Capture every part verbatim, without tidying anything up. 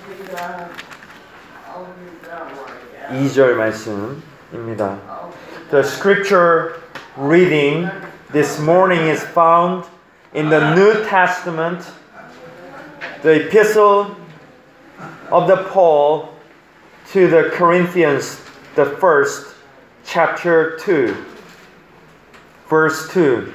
이 절 말씀입니다. The scripture reading this morning is found in the New Testament, the epistle of the Paul to the Corinthians, the first chapter two, verse two.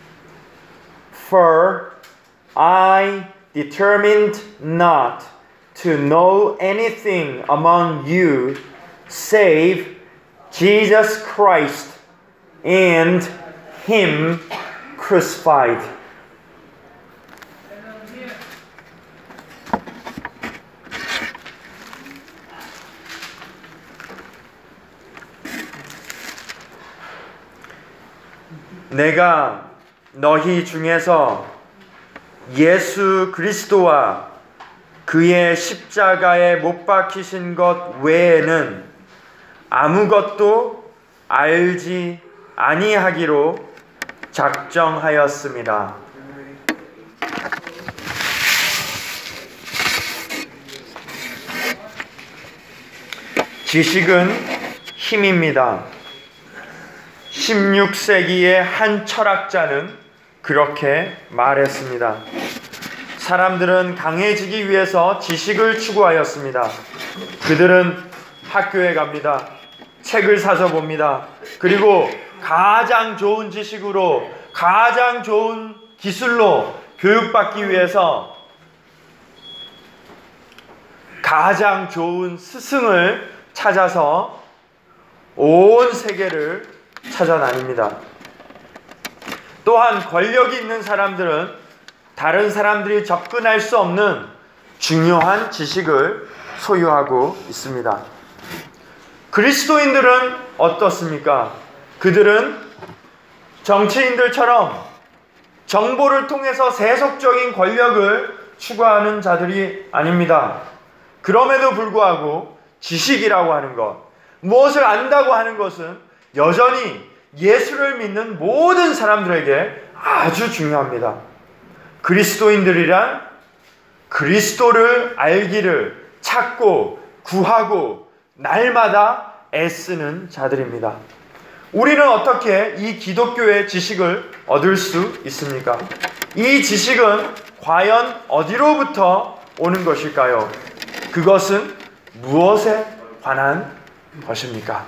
For I determined not to know anything among you save Jesus Christ and Him crucified. 내가 너희 중에서 예수 그리스도와 그의 십자가에 못 박히신 것 외에는 아무것도 알지 아니하기로 작정하였습니다. 지식은 힘입니다. 십육 세기의 한 철학자는 그렇게 말했습니다. 사람들은 강해지기 위해서 지식을 추구하였습니다. 그들은 학교에 갑니다. 책을 사서 봅니다. 그리고 가장 좋은 지식으로, 가장 좋은 기술로 교육받기 위해서 가장 좋은 스승을 찾아서 온 세계를 찾아다닙니다. 또한 권력이 있는 사람들은 다른 사람들이 접근할 수 없는 중요한 지식을 소유하고 있습니다. 그리스도인들은 어떻습니까? 그들은 정치인들처럼 정보를 통해서 세속적인 권력을 추구하는 자들이 아닙니다. 그럼에도 불구하고 지식이라고 하는 것, 무엇을 안다고 하는 것은 여전히 예수를 믿는 모든 사람들에게 아주 중요합니다. 그리스도인들이란 그리스도를 알기를 찾고 구하고 날마다 애쓰는 자들입니다. 우리는 어떻게 이 기독교의 지식을 얻을 수 있습니까? 이 지식은 과연 어디로부터 오는 것일까요? 그것은 무엇에 관한 것입니까?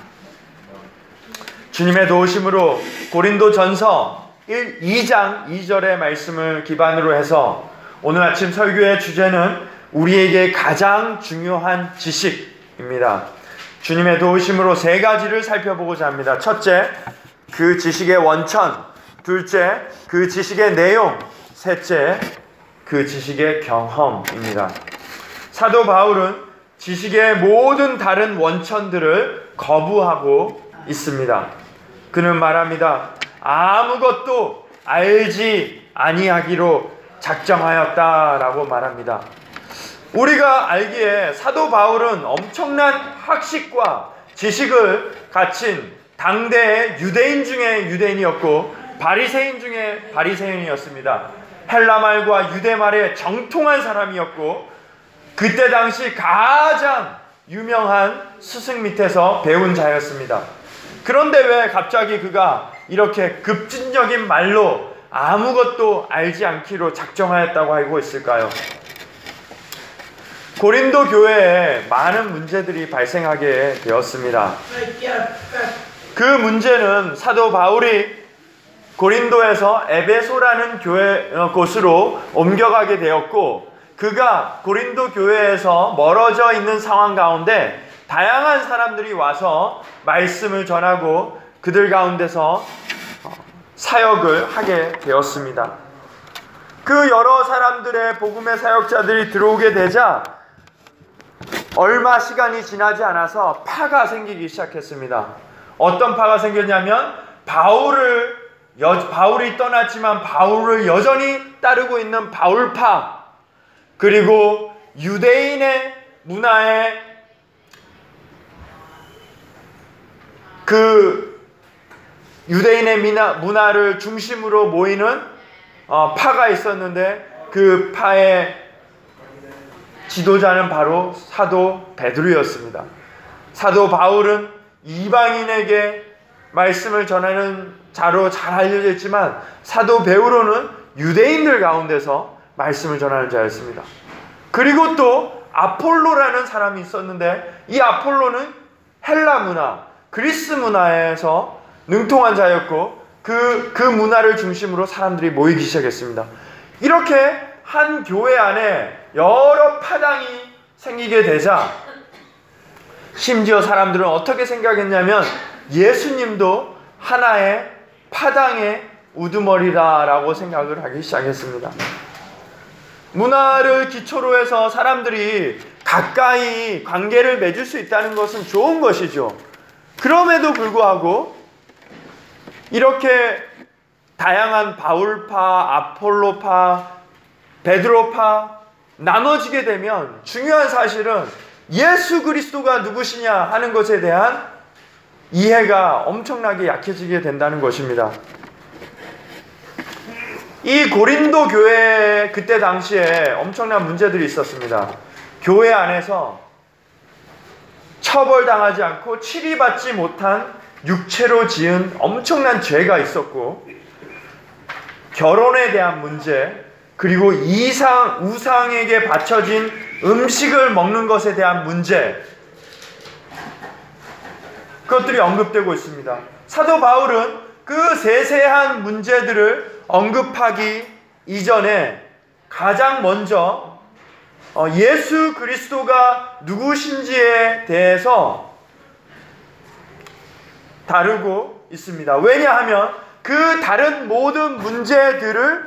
주님의 도우심으로 고린도전서 이 장 이 절의 말씀을 기반으로 해서 오늘 아침 설교의 주제는 우리에게 가장 중요한 지식입니다. 주님의 도우심으로 세 가지를 살펴보고자 합니다. 첫째, 그 지식의 원천. 둘째, 그 지식의 내용. 셋째, 그 지식의 경험입니다. 사도 바울은 지식의 모든 다른 원천들을 거부하고 있습니다. 그는 말합니다. 아무것도 알지 아니하기로 작정하였다라고 말합니다. 우리가 알기에 사도 바울은 엄청난 학식과 지식을 갖춘 당대의 유대인 중에 유대인이었고 바리새인 중에 바리새인이었습니다. 헬라말과 유대말의 정통한 사람이었고 그때 당시 가장 유명한 스승 밑에서 배운 자였습니다. 그런데 왜 갑자기 그가 이렇게 급진적인 말로 아무것도 알지 않기로 작정하였다고 하고 있을까요? 고린도 교회에 많은 문제들이 발생하게 되었습니다. 그 문제는 사도 바울이 고린도에서 에베소라는 교회 곳으로 옮겨가게 되었고 그가 고린도 교회에서 멀어져 있는 상황 가운데 다양한 사람들이 와서 말씀을 전하고 그들 가운데서 사역을 하게 되었습니다. 그 여러 사람들의 복음의 사역자들이 들어오게 되자 얼마 시간이 지나지 않아서 파가 생기기 시작했습니다. 어떤 파가 생겼냐면 바울을 여, 바울이 떠났지만 바울을 여전히 따르고 있는 바울파, 그리고 유대인의 문화에 그 유대인의 문화, 문화를 중심으로 모이는 어, 파가 있었는데 그 파의 지도자는 바로 사도 베드로였습니다. 사도 바울은 이방인에게 말씀을 전하는 자로 잘 알려져 있지만 사도 베드로는 유대인들 가운데서 말씀을 전하는 자였습니다. 그리고 또 아폴로라는 사람이 있었는데 이 아폴로는 헬라 문화, 그리스 문화에서 능통한 자였고 그, 그 문화를 중심으로 사람들이 모이기 시작했습니다. 이렇게 한 교회 안에 여러 파당이 생기게 되자 심지어 사람들은 어떻게 생각했냐면 예수님도 하나의 파당의 우두머리다라고 생각을 하기 시작했습니다. 문화를 기초로 해서 사람들이 가까이 관계를 맺을 수 있다는 것은 좋은 것이죠. 그럼에도 불구하고 이렇게 다양한 바울파, 아폴로파, 베드로파 나눠지게 되면 중요한 사실은 예수 그리스도가 누구시냐 하는 것에 대한 이해가 엄청나게 약해지게 된다는 것입니다. 이 고린도 교회 그때 당시에 엄청난 문제들이 있었습니다. 교회 안에서 처벌당하지 않고 치리받지 못한 육체로 지은 엄청난 죄가 있었고 결혼에 대한 문제 그리고 이상, 우상에게 바쳐진 음식을 먹는 것에 대한 문제 그것들이 언급되고 있습니다. 사도 바울은 그 세세한 문제들을 언급하기 이전에 가장 먼저 예수 그리스도가 누구신지에 대해서 다루고 있습니다. 왜냐하면 그 다른 모든 문제들을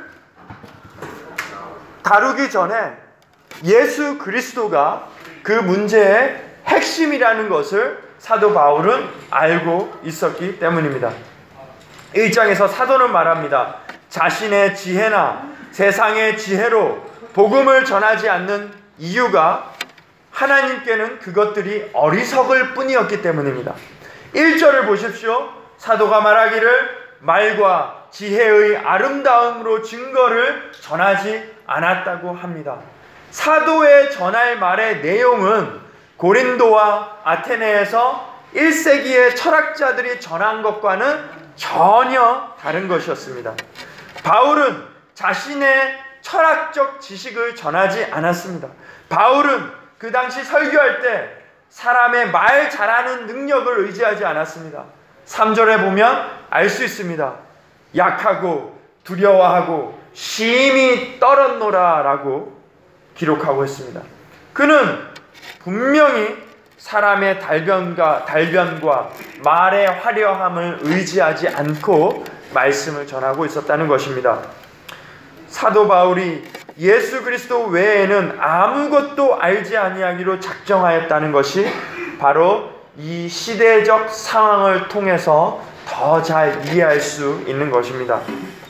다루기 전에 예수 그리스도가 그 문제의 핵심이라는 것을 사도 바울은 알고 있었기 때문입니다. 일 장에서 사도는 말합니다. 자신의 지혜나 세상의 지혜로 복음을 전하지 않는 이유가 하나님께는 그것들이 어리석을 뿐이었기 때문입니다. 일 절을 보십시오. 사도가 말하기를 말과 지혜의 아름다움으로 증거를 전하지 않았다고 합니다. 사도의 전할 말의 내용은 고린도와 아테네에서 일 세기의 철학자들이 전한 것과는 전혀 다른 것이었습니다. 바울은 자신의 철학적 지식을 전하지 않았습니다. 바울은 그 당시 설교할 때 사람의 말 잘하는 능력을 의지하지 않았습니다. 삼 절에 보면 알 수 있습니다. 약하고 두려워하고 심히 떨었노라 라고 기록하고 있습니다. 그는 분명히 사람의 달변과, 달변과 말의 화려함을 의지하지 않고 말씀을 전하고 있었다는 것입니다. 사도 바울이 예수 그리스도 외에는 아무것도 알지 아니하기로 작정하였다는 것이 바로 이 시대적 상황을 통해서 더 잘 이해할 수 있는 것입니다.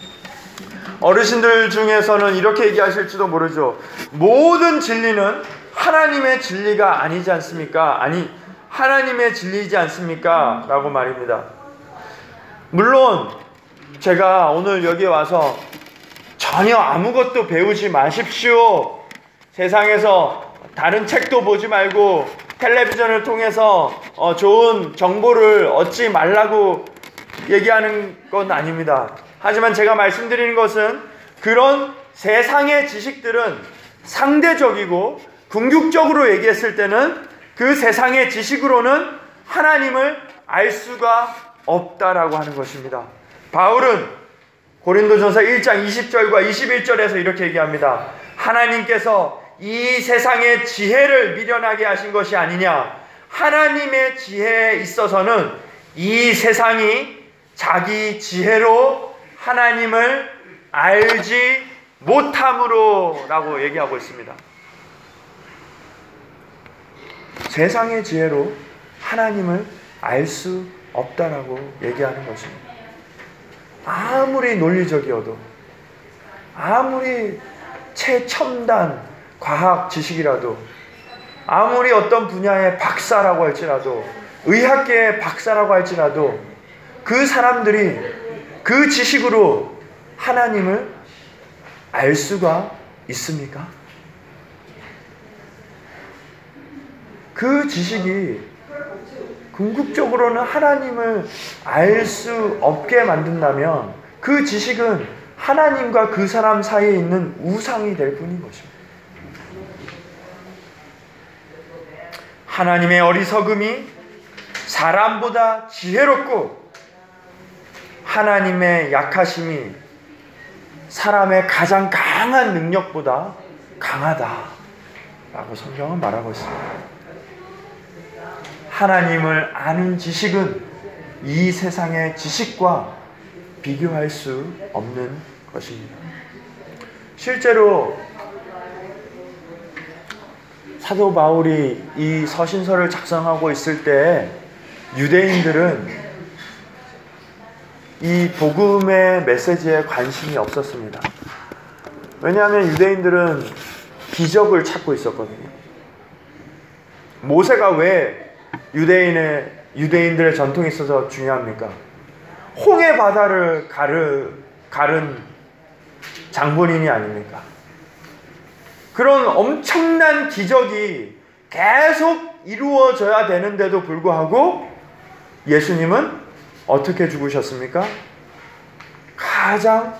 어르신들 중에서는 이렇게 얘기하실지도 모르죠. 모든 진리는 하나님의 진리가 아니지 않습니까? 아니, 하나님의 진리이지 않습니까? 라고 말입니다. 물론 제가 오늘 여기 와서 전혀 아무것도 배우지 마십시오. 세상에서 다른 책도 보지 말고 텔레비전을 통해서 어, 좋은 정보를 얻지 말라고 얘기하는 건 아닙니다. 하지만 제가 말씀드리는 것은 그런 세상의 지식들은 상대적이고 궁극적으로 얘기했을 때는 그 세상의 지식으로는 하나님을 알 수가 없다라고 하는 것입니다. 바울은 고린도전서 일 장 이십 절과 이십일 절에서 이렇게 얘기합니다. 하나님께서 이 세상의 지혜를 미련하게 하신 것이 아니냐. 하나님의 지혜에 있어서는 이 세상이 자기 지혜로 하나님을 알지 못함으로 라고 얘기하고 있습니다. 세상의 지혜로 하나님을 알 수 없다라고 얘기하는 것입니다. 아무리 논리적이어도 아무리 최첨단 과학 지식이라도 아무리 어떤 분야의 박사라고 할지라도 의학계의 박사라고 할지라도 그 사람들이 그 지식으로 하나님을 알 수가 있습니까? 그 지식이 궁극적으로는 하나님을 알 수 없게 만든다면 그 지식은 하나님과 그 사람 사이에 있는 우상이 될 뿐인 것입니다. 하나님의 어리석음이 사람보다 지혜롭고 하나님의 약하심이 사람의 가장 강한 능력보다 강하다라고 성경은 말하고 있습니다. 하나님을 아는 지식은 이 세상의 지식과 비교할 수 없는 것입니다. 실제로 사도 바울이 이 서신서를 작성하고 있을 때 유대인들은 이 복음의 메시지에 관심이 없었습니다. 왜냐하면 유대인들은 기적을 찾고 있었거든요. 모세가 왜 유대인의, 유대인들의 전통에 있어서 중요합니까? 홍해 바다를 가르, 가른 장본인이 아닙니까? 그런 엄청난 기적이 계속 이루어져야 되는데도 불구하고 예수님은 어떻게 죽으셨습니까? 가장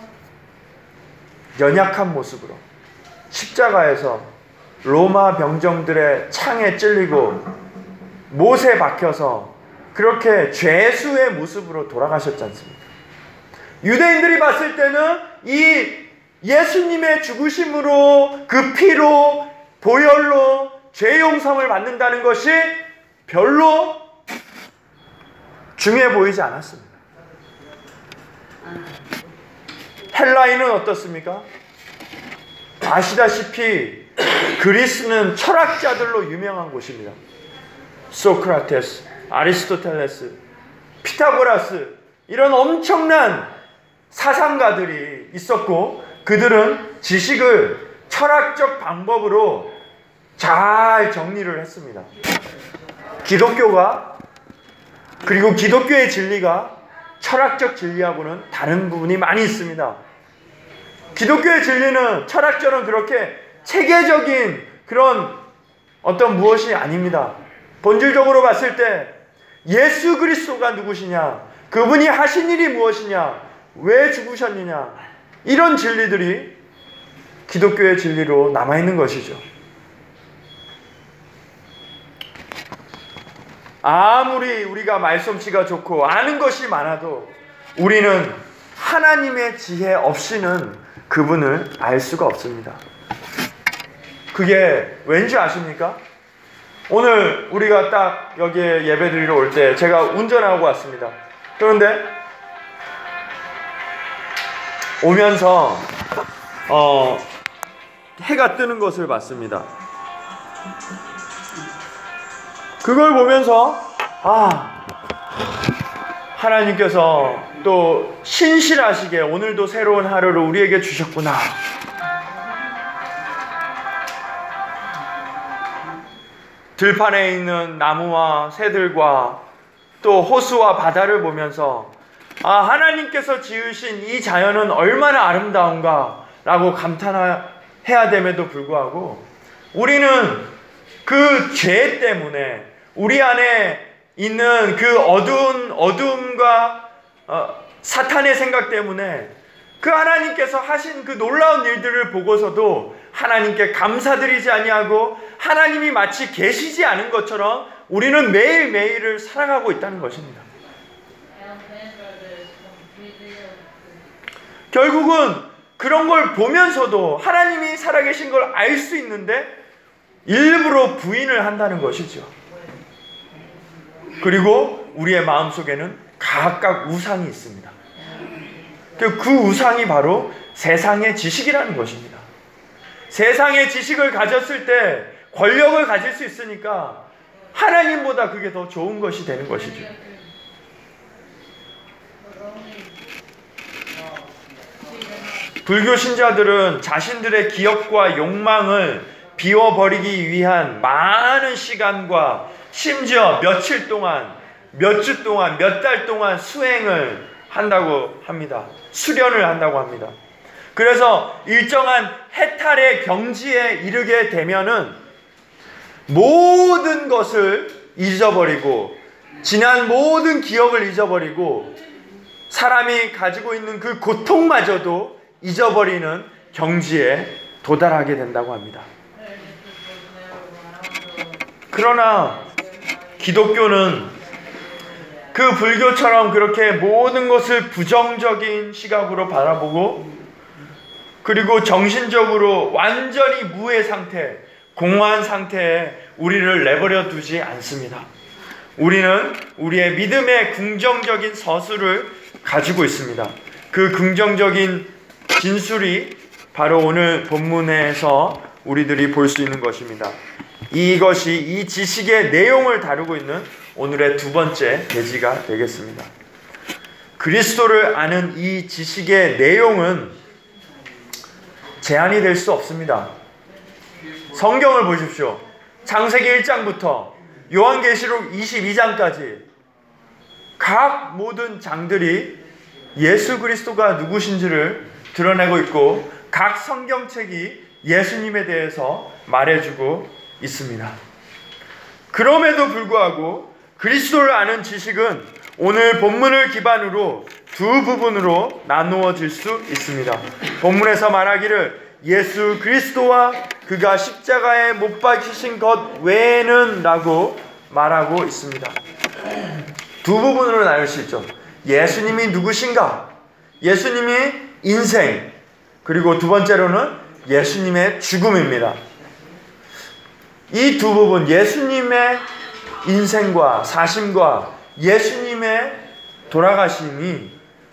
연약한 모습으로 십자가에서 로마 병정들의 창에 찔리고 못에 박혀서 그렇게 죄수의 모습으로 돌아가셨지 않습니까? 유대인들이 봤을 때는 이 예수님의 죽으심으로 그 피로 보혈로 죄 용서를 받는다는 것이 별로 중요해 보이지 않았습니다. 헬라인은 어떻습니까? 아시다시피 그리스는 철학자들로 유명한 곳입니다. 소크라테스, 아리스토텔레스, 피타고라스 이런 엄청난 사상가들이 있었고 그들은 지식을 철학적 방법으로 잘 정리를 했습니다. 기독교가 그리고 기독교의 진리가 철학적 진리하고는 다른 부분이 많이 있습니다. 기독교의 진리는 철학적으로는 그렇게 체계적인 그런 어떤 무엇이 아닙니다. 본질적으로 봤을 때 예수 그리스도가 누구시냐, 그분이 하신 일이 무엇이냐, 왜 죽으셨느냐, 이런 진리들이 기독교의 진리로 남아있는 것이죠. 아무리 우리가 말솜씨가 좋고 아는 것이 많아도 우리는 하나님의 지혜 없이는 그분을 알 수가 없습니다. 그게 왠지 아십니까? 오늘 우리가 딱 여기에 예배드리러 올 때 제가 운전하고 왔습니다. 그런데 오면서 어, 해가 뜨는 것을 봤습니다. 그걸 보면서 아, 하나님께서 또 신실하시게 오늘도 새로운 하루를 우리에게 주셨구나. 들판에 있는 나무와 새들과 또 호수와 바다를 보면서 아, 하나님께서 지으신 이 자연은 얼마나 아름다운가 라고 감탄해야 됨에도 불구하고 우리는 그 죄 때문에 우리 안에 있는 그 어두운 어둠과 어, 사탄의 생각 때문에 그 하나님께서 하신 그 놀라운 일들을 보고서도 하나님께 감사드리지 아니하고 하나님이 마치 계시지 않은 것처럼 우리는 매일매일을 살아가고 있다는 것입니다. 결국은 그런 걸 보면서도 하나님이 살아계신 걸 알 수 있는데 일부러 부인을 한다는 것이죠. 그리고 우리의 마음속에는 각각 우상이 있습니다. 그 우상이 바로 세상의 지식이라는 것입니다. 세상의 지식을 가졌을 때 권력을 가질 수 있으니까 하나님보다 그게 더 좋은 것이 되는 것이죠. 불교 신자들은 자신들의 기억과 욕망을 비워버리기 위한 많은 시간과 심지어 며칠 동안, 몇 주 동안, 몇 달 동안 수행을 한다고 합니다. 수련을 한다고 합니다. 그래서 일정한 해탈의 경지에 이르게 되면은 모든 모든 것을 잊어버리고 지난 모든 기억을 잊어버리고 사람이 가지고 있는 그 고통마저도 잊어버리는 경지에 도달하게 된다고 합니다. 그러나 기독교는 그 불교처럼 그렇게 모든 것을 부정적인 시각으로 바라보고 그리고 정신적으로 완전히 무의 상태, 공허한 상태에 우리를 내버려 두지 않습니다. 우리는 우리의 믿음의 긍정적인 서술을 가지고 있습니다. 그 긍정적인 진술이 바로 오늘 본문에서 우리들이 볼 수 있는 것입니다. 이것이 이 지식의 내용을 다루고 있는 오늘의 두 번째 계지가 되겠습니다. 그리스도를 아는 이 지식의 내용은 제한이 될 수 없습니다. 성경을 보십시오. 창세기 일 장부터 요한계시록 이십이 장까지 각 모든 장들이 예수 그리스도가 누구신지를 드러내고 있고 각 성경책이 예수님에 대해서 말해주고 있습니다. 그럼에도 불구하고 그리스도를 아는 지식은 오늘 본문을 기반으로 두 부분으로 나누어질 수 있습니다. 본문에서 말하기를 예수 그리스도와 그가 십자가에 못 박히신 것 외에는 라고 말하고 있습니다. 두 부분으로 나눌 수 있죠. 예수님이 누구신가? 예수님이 인생, 그리고 두 번째로는 예수님의 죽음입니다. 이 두 부분, 예수님의 인생과 사심과 예수님의 돌아가심이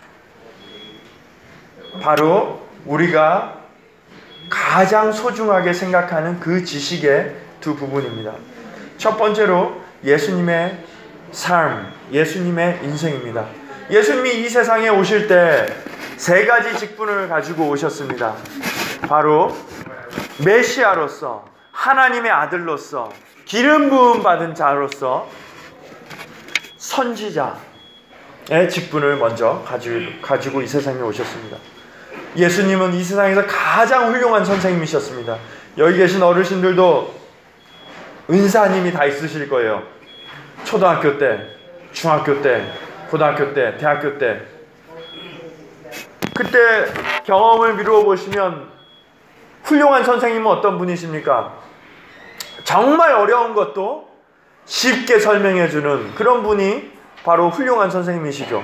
바로 우리가 가장 소중하게 생각하는 그 지식의 두 부분입니다. 첫 번째로 예수님의 삶, 예수님의 인생입니다. 예수님이 이 세상에 오실 때 세 가지 직분을 가지고 오셨습니다. 바로 메시아로서, 하나님의 아들로서, 기름 부음 받은 자로서 선지자의 직분을 먼저 가지고, 가지고 이 세상에 오셨습니다. 예수님은 이 세상에서 가장 훌륭한 선생님이셨습니다. 여기 계신 어르신들도 은사님이 다 있으실 거예요. 초등학교 때, 중학교 때, 고등학교 때, 대학교 때. 그때 경험을 미루어 보시면 훌륭한 선생님은 어떤 분이십니까? 정말 어려운 것도 쉽게 설명해 주는 그런 분이 바로 훌륭한 선생님이시죠.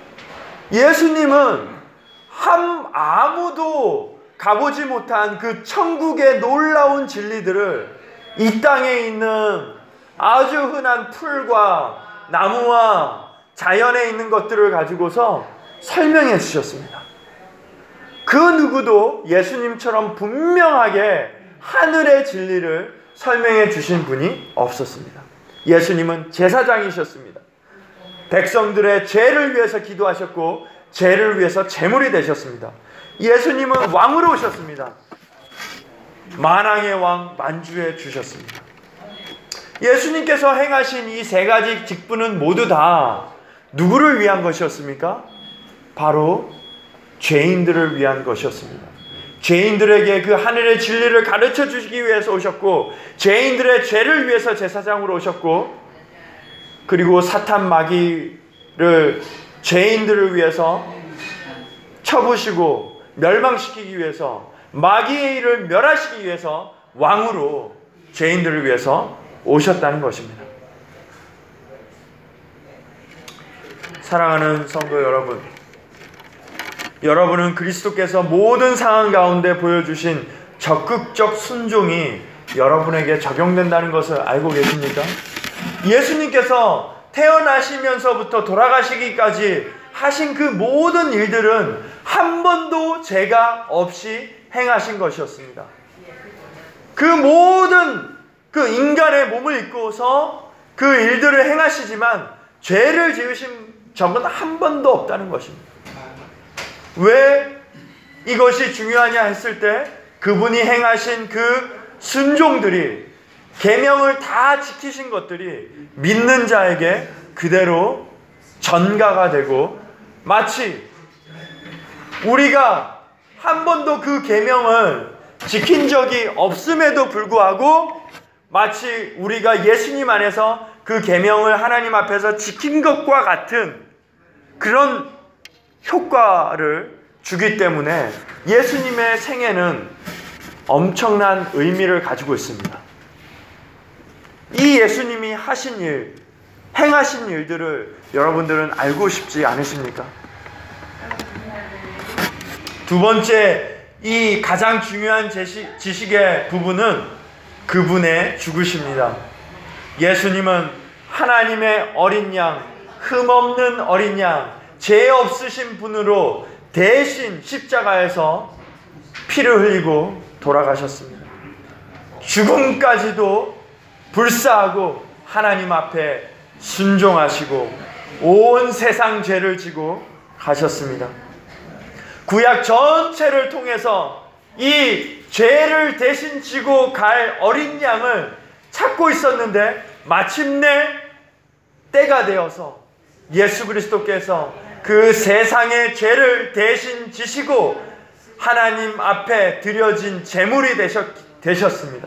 예수님은 한 아무도 가보지 못한 그 천국의 놀라운 진리들을 이 땅에 있는 아주 흔한 풀과 나무와 자연에 있는 것들을 가지고서 설명해 주셨습니다. 그 누구도 예수님처럼 분명하게 하늘의 진리를 설명해 주신 분이 없었습니다. 예수님은 제사장이셨습니다. 백성들의 죄를 위해서 기도하셨고 죄를 위해서 제물이 되셨습니다. 예수님은 왕으로 오셨습니다. 만왕의 왕, 만주에 주셨습니다. 예수님께서 행하신 이 세 가지 직분은 모두 다 누구를 위한 것이었습니까? 바로 죄인들을 위한 것이었습니다. 죄인들에게 그 하늘의 진리를 가르쳐 주시기 위해서 오셨고, 죄인들의 죄를 위해서 제사장으로 오셨고, 그리고 사탄 마귀를 죄인들을 위해서 쳐부시고 멸망시키기 위해서, 마귀의 일을 멸하시기 위해서 왕으로 죄인들을 위해서 오셨다는 것입니다. 사랑하는 성도 여러분, 여러분은 그리스도께서 모든 상황 가운데 보여주신 적극적 순종이 여러분에게 적용된다는 것을 알고 계십니까? 예수님께서 태어나시면서부터 돌아가시기까지 하신 그 모든 일들은 한 번도 죄가 없이 행하신 것이었습니다. 그 모든 그 인간의 몸을 입고서 그 일들을 행하시지만 죄를 지으신 적은 한 번도 없다는 것입니다. 왜 이것이 중요하냐 했을 때 그분이 행하신 그 순종들이, 계명을 다 지키신 것들이 믿는 자에게 그대로 전가가 되고, 마치 우리가 한 번도 그 계명을 지킨 적이 없음에도 불구하고 마치 우리가 예수님 안에서 그 계명을 하나님 앞에서 지킨 것과 같은 그런 효과를 주기 때문에 예수님의 생애는 엄청난 의미를 가지고 있습니다. 이 예수님이 하신 일, 행하신 일들을 여러분들은 알고 싶지 않으십니까? 두 번째, 이 가장 중요한 지식, 지식의 부분은 그분의 죽으십니다. 예수님은 하나님의 어린 양, 흠없는 어린 양, 죄 없으신 분으로 대신 십자가에서 피를 흘리고 돌아가셨습니다. 죽음까지도 불사하고 하나님 앞에 순종하시고 온 세상 죄를 지고 가셨습니다. 구약 전체를 통해서 이 죄를 대신 지고 갈 어린 양을 찾고 있었는데 마침내 때가 되어서 예수 그리스도께서 그 세상의 죄를 대신 지시고 하나님 앞에 드려진 제물이 되셨, 되셨습니다.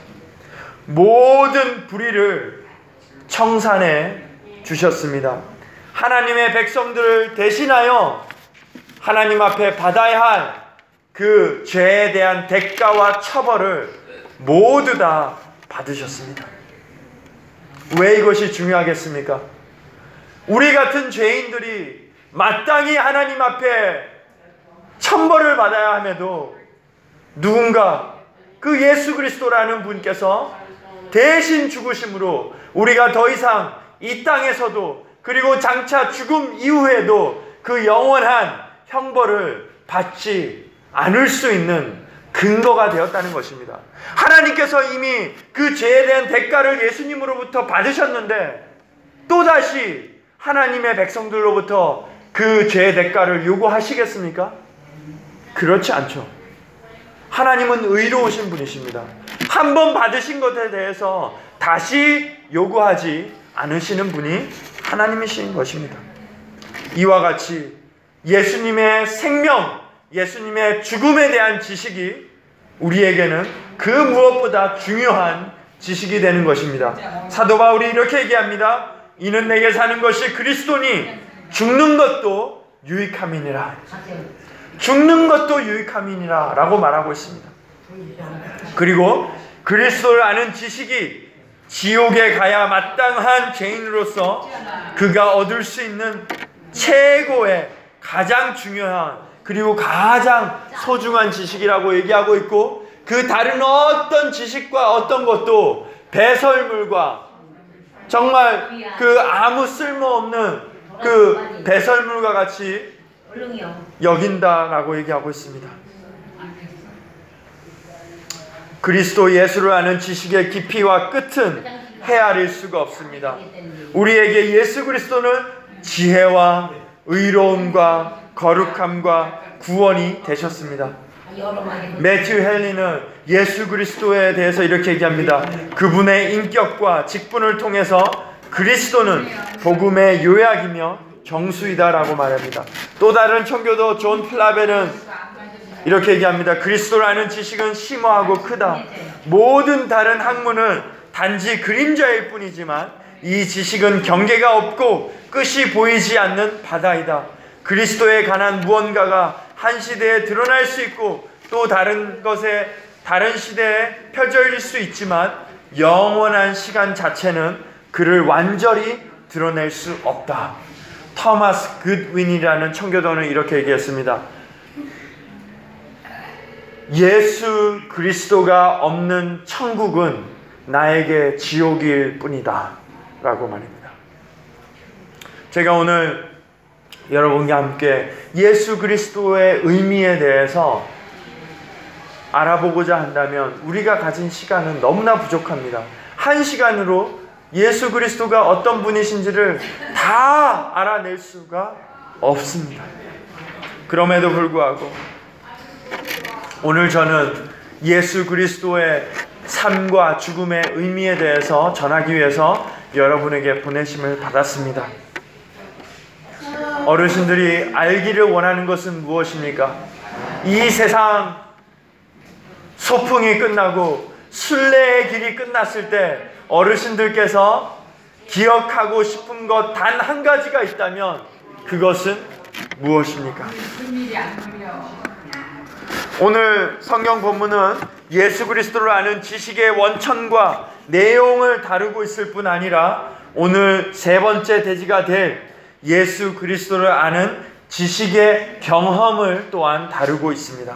모든 불의를 청산해 주셨습니다. 하나님의 백성들을 대신하여 하나님 앞에 받아야 할 그 죄에 대한 대가와 처벌을 모두 다 받으셨습니다. 왜 이것이 중요하겠습니까? 우리 같은 죄인들이 마땅히 하나님 앞에 천벌을 받아야 함에도 누군가 그 예수 그리스도라는 분께서 대신 죽으심으로 우리가 더 이상 이 땅에서도 그리고 장차 죽음 이후에도 그 영원한 형벌을 받지 않을 수 있는 근거가 되었다는 것입니다. 하나님께서 이미 그 죄에 대한 대가를 예수님으로부터 받으셨는데 또다시 하나님의 백성들로부터 그 죄의 대가를 요구하시겠습니까? 그렇지 않죠. 하나님은 의로우신 분이십니다. 한 번 받으신 것에 대해서 다시 요구하지 않으시는 분이 하나님이신 것입니다. 이와 같이 예수님의 생명, 예수님의 죽음에 대한 지식이 우리에게는 그 무엇보다 중요한 지식이 되는 것입니다. 사도 바울이 이렇게 얘기합니다. 이는 내게 사는 것이 그리스도니 죽는 것도 유익함이니라. 죽는 것도 유익함이니라 라고 말하고 있습니다. 그리고 그리스도를 아는 지식이 지옥에 가야 마땅한 죄인으로서 그가 얻을 수 있는 최고의 가장 중요한 그리고 가장 소중한 지식이라고 얘기하고 있고 그 다른 어떤 지식과 어떤 것도 배설물과 정말 그 아무 쓸모없는 그 배설물과 같이 여긴다라고 얘기하고 있습니다. 그리스도 예수를 아는 지식의 깊이와 끝은 헤아릴 수가 없습니다. 우리에게 예수 그리스도는 지혜와 의로움과 거룩함과 구원이 되셨습니다. 매튜 헨리는 예수 그리스도에 대해서 이렇게 얘기합니다. 그분의 인격과 직분을 통해서 그리스도는 복음의 요약이며 정수이다라고 말합니다. 또 다른 청교도 존 플라벨은 이렇게 얘기합니다. 그리스도를 아는 지식은 심오하고 크다. 모든 다른 학문은 단지 그림자일 뿐이지만 이 지식은 경계가 없고 끝이 보이지 않는 바다이다. 그리스도에 관한 무언가가 한 시대에 드러날 수 있고 또 다른 것에 다른 시대에 펼쳐질 수 있지만 영원한 시간 자체는 그를 완전히 드러낼 수 없다. 토마스 굿윈이라는 청교도는 이렇게 얘기했습니다. 예수 그리스도가 없는 천국은 나에게 지옥일 뿐이다 라고 말합니다. 제가 오늘 여러분과 함께 예수 그리스도의 의미에 대해서 알아보고자 한다면 우리가 가진 시간은 너무나 부족합니다. 한 시간으로 예수 그리스도가 어떤 분이신지를 다 알아낼 수가 없습니다. 그럼에도 불구하고 오늘 저는 예수 그리스도의 삶과 죽음의 의미에 대해서 전하기 위해서 여러분에게 보내심을 받았습니다. 어르신들이 알기를 원하는 것은 무엇입니까? 이 세상 소풍이 끝나고 순례의 길이 끝났을 때 어르신들께서 기억하고 싶은 것 단 한 가지가 있다면 그것은 무엇입니까? 오늘 성경 본문은 예수 그리스도를 아는 지식의 원천과 내용을 다루고 있을 뿐 아니라 오늘 세 번째 대지가 될 예수 그리스도를 아는 지식의 경험을 또한 다루고 있습니다.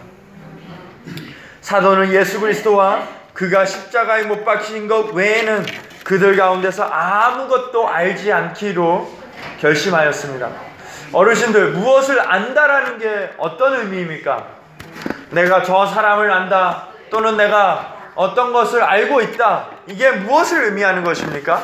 사도는 예수 그리스도와 그가 십자가에 못 박히신 것 외에는 그들 가운데서 아무것도 알지 않기로 결심하였습니다. 어르신들, 무엇을 안다라는 게 어떤 의미입니까? 내가 저 사람을 안다, 또는 내가 어떤 것을 알고 있다, 이게 무엇을 의미하는 것입니까?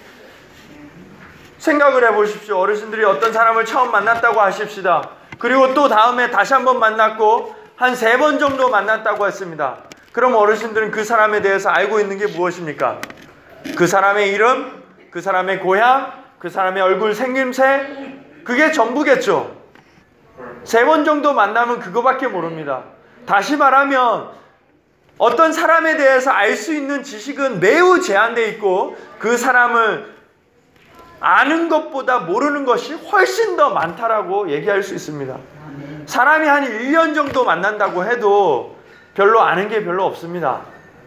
생각을 해보십시오. 어르신들이 어떤 사람을 처음 만났다고 하십시다. 그리고 또 다음에 다시 한번 만났고 한 세 번 정도 만났다고 했습니다. 그럼 어르신들은 그 사람에 대해서 알고 있는 게 무엇입니까? 그 사람의 이름, 그 사람의 고향, 그 사람의 얼굴 생김새, 그게 전부겠죠. 세 번 정도 만나면 그거밖에 모릅니다. 다시 말하면 어떤 사람에 대해서 알 수 있는 지식은 매우 제한되어 있고 그 사람을 아는 것보다 모르는 것이 훨씬 더 많다라고 얘기할 수 있습니다. 사람이 한 일 년 정도 만난다고 해도 별로 아는 게 별로 없습니다.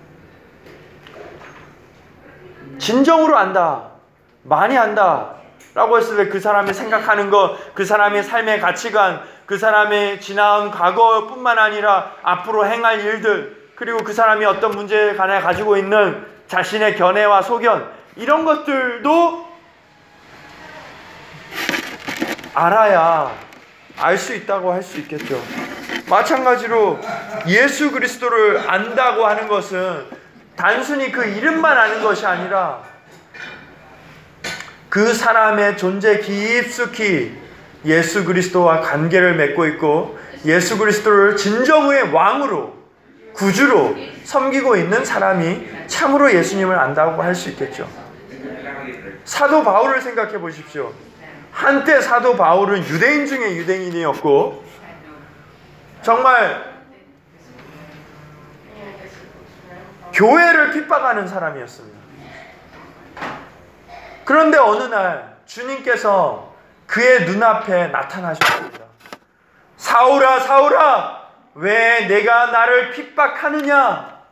진정으로 안다, 많이 안다 라고 했을 때 그 사람이 생각하는 것, 그 사람의 삶의 가치관, 그 사람의 지나온 과거뿐만 아니라 앞으로 행할 일들, 그리고 그 사람이 어떤 문제에 관해 가지고 있는 자신의 견해와 소견, 이런 것들도 알아야 알 수 있다고 할 수 있겠죠. 마찬가지로 예수 그리스도를 안다고 하는 것은 단순히 그 이름만 아는 것이 아니라 그 사람의 존재 깊숙이 예수 그리스도와 관계를 맺고 있고 예수 그리스도를 진정의 왕으로, 구주로 섬기고 있는 사람이 참으로 예수님을 안다고 할 수 있겠죠. 사도 바울을 생각해 보십시오. 한때 사도 바울은 유대인 중에 유대인이었고 정말 교회를 핍박하는 사람이었습니다. 그런데 어느 날 주님께서 그의 눈앞에 나타나셨습니다. 사울아, 사울아, 왜 내가 나를 핍박하느냐?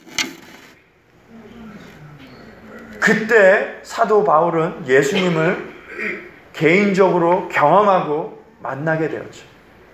그때 사도 바울은 예수님을 개인적으로 경험하고 만나게 되었죠.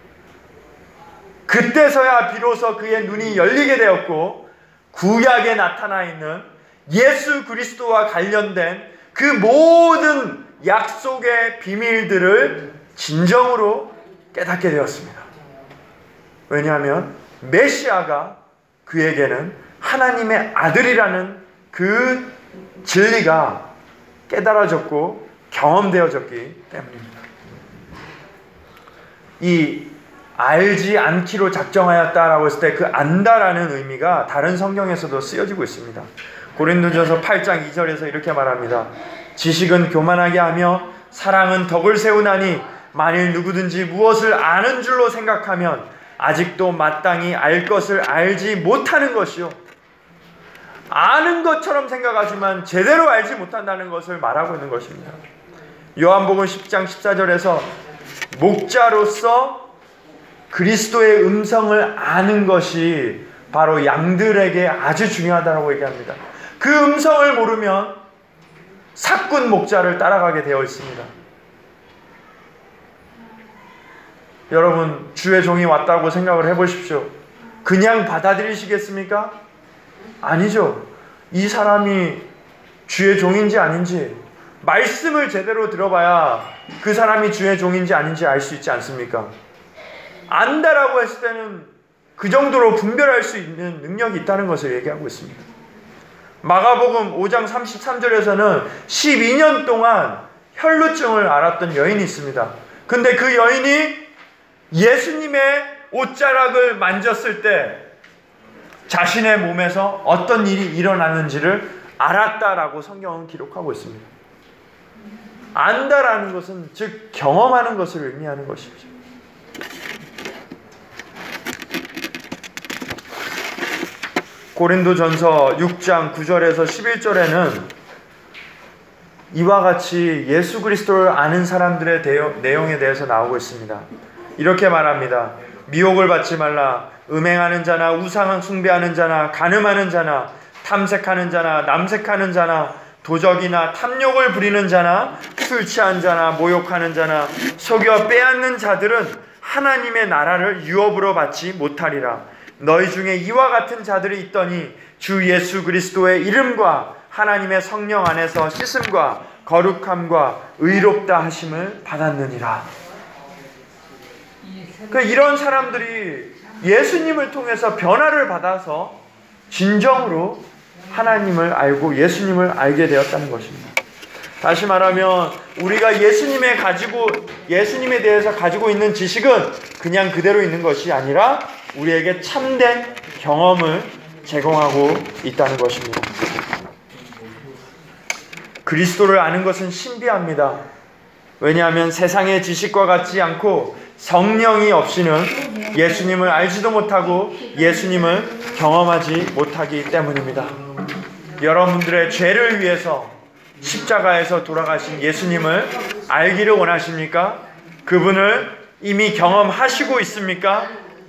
그때서야 비로소 그의 눈이 열리게 되었고 구약에 나타나 있는 예수 그리스도와 관련된 그 모든 약속의 비밀들을 진정으로 깨닫게 되었습니다. 왜냐하면 메시아가 그에게는 하나님의 아들이라는 그 진리가 깨달아졌고 경험되어졌기 때문입니다. 이 알지 않기로 작정하였다라고 했을 때 그 안다라는 의미가 다른 성경에서도 쓰여지고 있습니다. 고린도전서 팔 장 이 절에서 이렇게 말합니다. 지식은 교만하게 하며 사랑은 덕을 세우나니 만일 누구든지 무엇을 아는 줄로 생각하면 아직도 마땅히 알 것을 알지 못하는 것이요. 아는 것처럼 생각하지만 제대로 알지 못한다는 것을 말하고 있는 것입니다. 요한복음 십 장 십사 절에서 목자로서 그리스도의 음성을 아는 것이 바로 양들에게 아주 중요하다고 얘기합니다. 그 음성을 모르면 사꾼 목자를 따라가게 되어 있습니다. 여러분, 주의 종이 왔다고 생각을 해보십시오. 그냥 받아들이시겠습니까? 아니죠. 이 사람이 주의 종인지 아닌지 말씀을 제대로 들어봐야 그 사람이 주의 종인지 아닌지 알 수 있지 않습니까? 안다라고 했을 때는 그 정도로 분별할 수 있는 능력이 있다는 것을 얘기하고 있습니다. 마가복음 오 장 삼십삼 절에서는 십이 년 동안 혈루증을 앓았던 여인이 있습니다. 근데 그 여인이 예수님의 옷자락을 만졌을 때 자신의 몸에서 어떤 일이 일어나는지를 알았다라고 성경은 기록하고 있습니다. 안다라는 것은 즉 경험하는 것을 의미하는 것이죠. 고린도전서 육 장 구 절에서 십일 절에는 이와 같이 예수 그리스도를 아는 사람들의 내용에 대해서 나오고 있습니다. 이렇게 말합니다. 미혹을 받지 말라. 음행하는 자나 우상 숭배하는 자나 간음하는 자나 탐색하는 자나 남색하는 자나 도적이나 탐욕을 부리는 자나 술 취한 자나 모욕하는 자나 속여 빼앗는 자들은 하나님의 나라를 유업으로 받지 못하리라. 너희 중에 이와 같은 자들이 있더니 주 예수 그리스도의 이름과 하나님의 성령 안에서 씻음과 거룩함과 의롭다 하심을 받았느니라. 그러니까 이런 사람들이 예수님을 통해서 변화를 받아서 진정으로 하나님을 알고 예수님을 알게 되었다는 것입니다. 다시 말하면 우리가 예수님에 가지고 예수님에 대해서 가지고 있는 지식은 그냥 그대로 있는 것이 아니라 우리에게 참된 경험을 제공하고 있다는 것입니다. 그리스도를 아는 것은 신비합니다. 왜냐하면 세상의 지식과 같지 않고 성령이 없이는 예수님을 알지도 못하고 예수님을 경험하지 못하기 때문입니다. 여러분들의 죄를 위해서 십자가에서 돌아가신 예수님을 알기를 원하십니까? 그분을 이미 경험하시고 있습니까?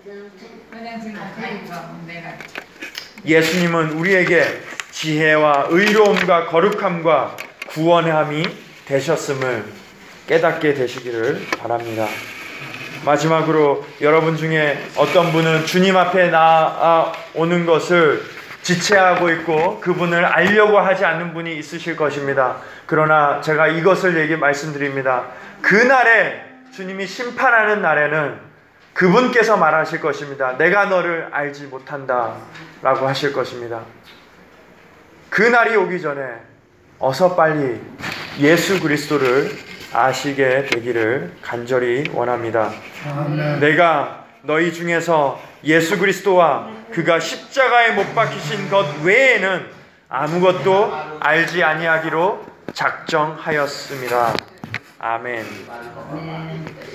예수님은 우리에게 지혜와 의로움과 거룩함과 구원함이 되셨음을 깨닫게 되시기를 바랍니다. 마지막으로 여러분 중에 어떤 분은 주님 앞에 나오는 것을 지체하고 있고 그분을 알려고 하지 않는 분이 있으실 것입니다. 그러나 제가 이것을 얘기 말씀드립니다. 그날에 주님이 심판하는 날에는 그분께서 말하실 것입니다. 내가 너를 알지 못한다 라고 하실 것입니다. 그날이 오기 전에 어서 빨리 예수 그리스도를 아시게 되기를 간절히 원합니다. 아멘. 내가 너희 중에서 예수 그리스도와 그가 십자가에 못 박히신 것 외에는 아무것도 알지 아니하기로 작정하였습니다. 아멘.